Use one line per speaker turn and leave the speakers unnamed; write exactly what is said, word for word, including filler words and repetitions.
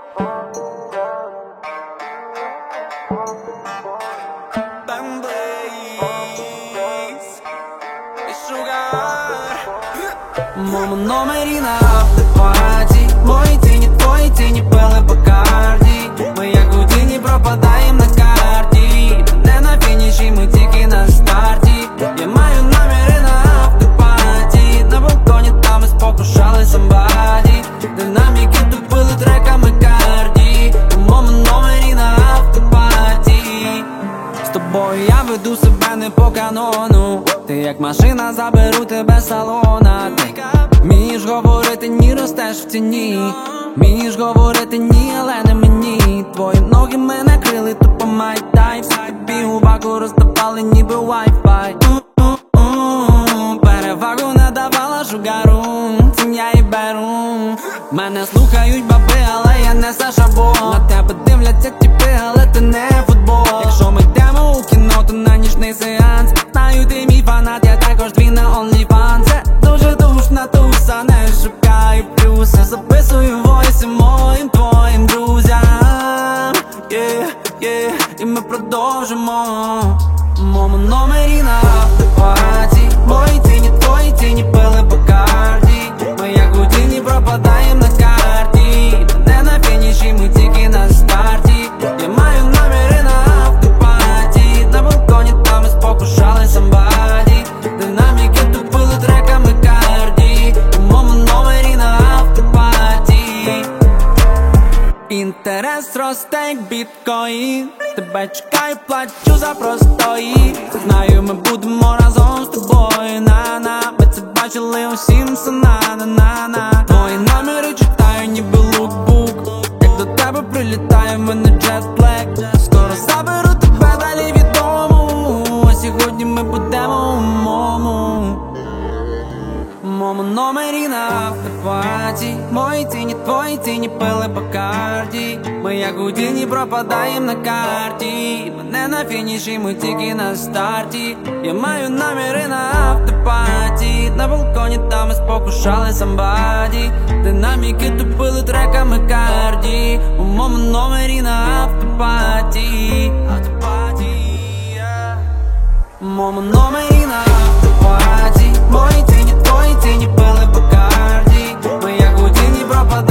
В моєму номері на автопаті мої тіні, твої тіні пили по карті. Ми як Гудіні пропадаєм на карті. Не на фініші, ми тільки на старті. Я маю наміри на автопаті. На балконі там ми спокушали самбаді. Динаміки тупили треками карді. У моєму номері на автопаті. З тобою я веду себе не по канону. Ти як машина, заберу тебе з салона. Ти вмієш говорити, ні, ростеш в ціні. Вмієш говорити, ні, але не мені. Твої ноги мене крили, тупо май тайп. Тобі у баку роздавали, ніби вай-фай. Перевагу не давала шугару, цим я і беру. Мене слухають баби, але я не Саша Бо. На тебе дивляться тіпи, але ти не футбол. Якщо ми йдемо у кіно, то на нічний сеанс. Знаю, ти мій фанат, я також твій на OnlyFans. Це дуже душна туса, не шукаю плюси. Записую войси моїм твоїм друзям. Yeah, yeah, і ми продовжимо. В моєму номері на автопаті мої тіні, твої тіні пили по карті. Ми як Гудіні пропадаєм на карті. Не на фініші, ми тільки на старті. Я маю наміри на автопаті. На балконі там ми спокушали самбаді. Динаміки тупили треками карді. У моєму номері на автопаті. Інтерес росте як біткоін. Тебе чекаю, плачу за простої. Знаю, ми будемо разом з тобою. На-на, ми це бачили усім сна. На-на-на. Твої наміри читаю, ніби лукбук. Як до тебе прилітає, в мене джетлек. Скоро заберу тебе далі від дому. А сьогодні ми будемо у моєму В моєму номері на автопаті мої тіні, твої тіні пили по карті. Ми як Гудіні пропадаєм на карті. Ми не на фініші, ми тільки на старті. Я маю наміри на автопаті. На балконі там ми спокушали самбаді. Динаміки тупили треками карді. У моєму номері на автопаті. В моєму номері на автопаті мої тіні, твої тіні пили по карті. Ми як Гудіні пропадаєм